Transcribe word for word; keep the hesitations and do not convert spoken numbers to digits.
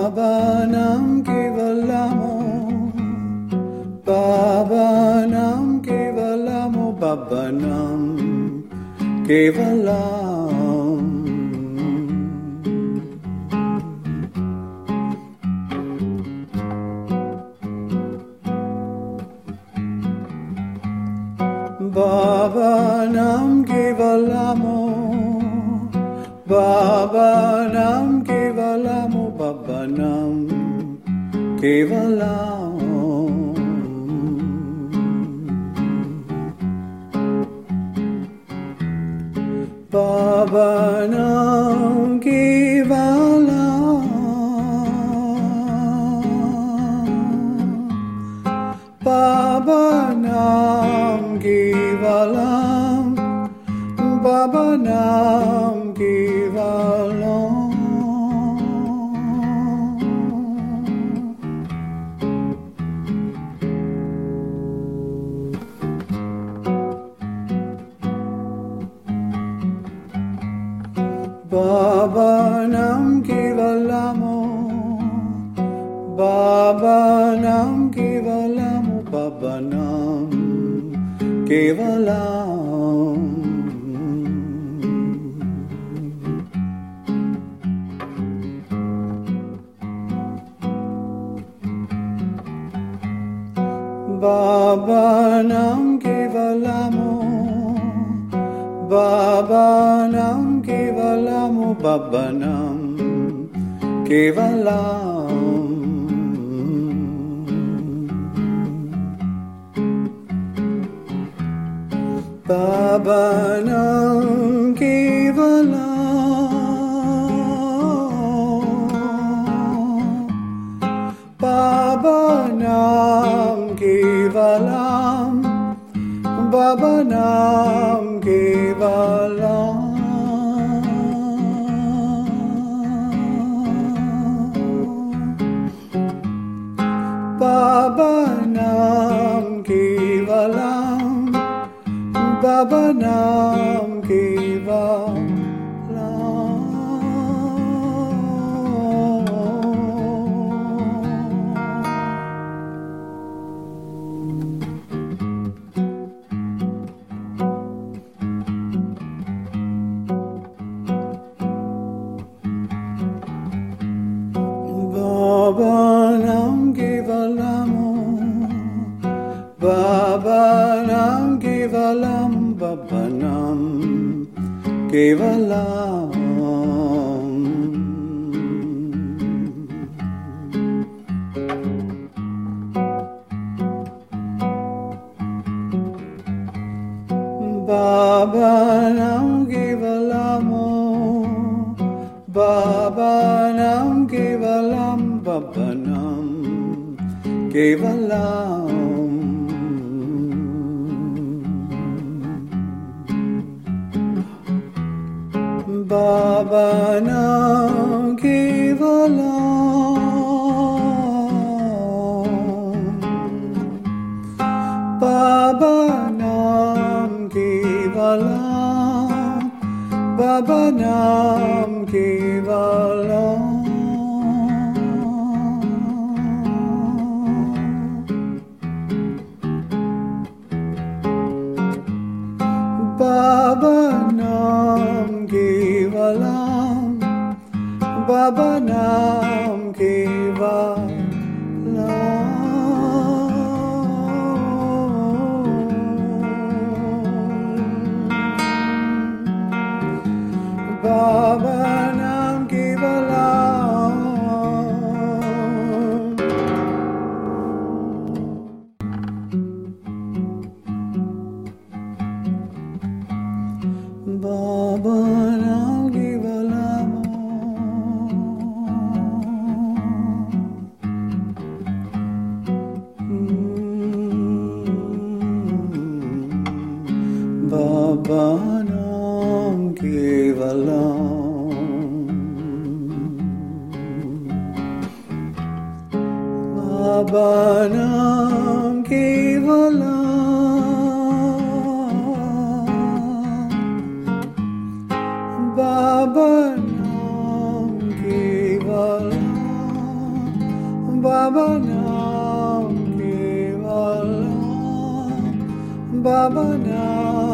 Babanam Kevalamo, Babanam Kevalamo, Babanam Kevalam. Babanam Kevalamo, Babanam Kevalamo, Babanam Kevalam. Babanam Kevalam, Babanam Kevalam, Babanam Kevalam. Babanam Kevalamo, Babanam Kevalamo, Babanam Kevalam. Babanam Kevalamo, Babanam Kevalamo, Babanam Kevalam. Babanam Kevalam, Babanam Kevalam, Babanam Kevalam. Babanam Kevalam, Babanam Kevalam. Babanam Kevalamo, Babanam Kevalam, Babanam Kevalam. Babanam Kevalamo, Babanam Kevalam, Babanam Kevalam. Babanam Kevalam, Babanam Kevalam, Babanam Kevalam. Babanam Kevalam, Babanam Kevalam. Babanam Kevalam. Babanam Kevalam, Babanam Kevalam, Babanam Kevalam, Babanam Kevalam. Baba Nam Kevalam, Baba Nam